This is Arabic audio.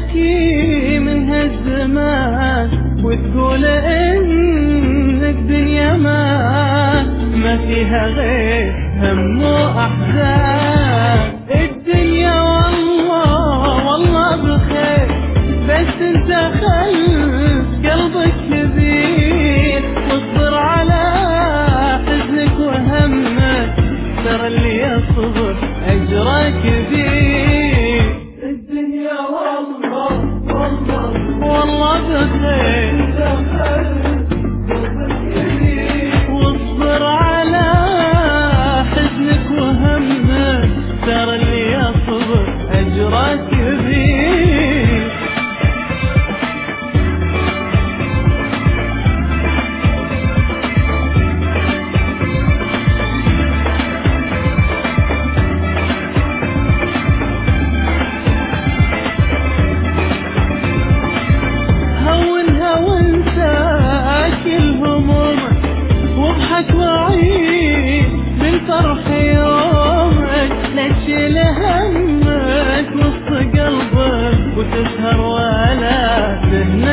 تشتكي من هالزمان وتقول انك دنيا ما فيها غير هم واحزان. الدنيا والله بخير، بس انت خلف قلبك كبير، واصبر على حزنك وهمك، ترى اللي يصبر اجره كبير. الدنيا والله بخير، واصبر على حزنك وهمك، ترى اللي يصبر اجره كبير. واضحك وعيد بالفرح يومك، لا تشيل همك وسط قلبك وتسهر ولا تهنى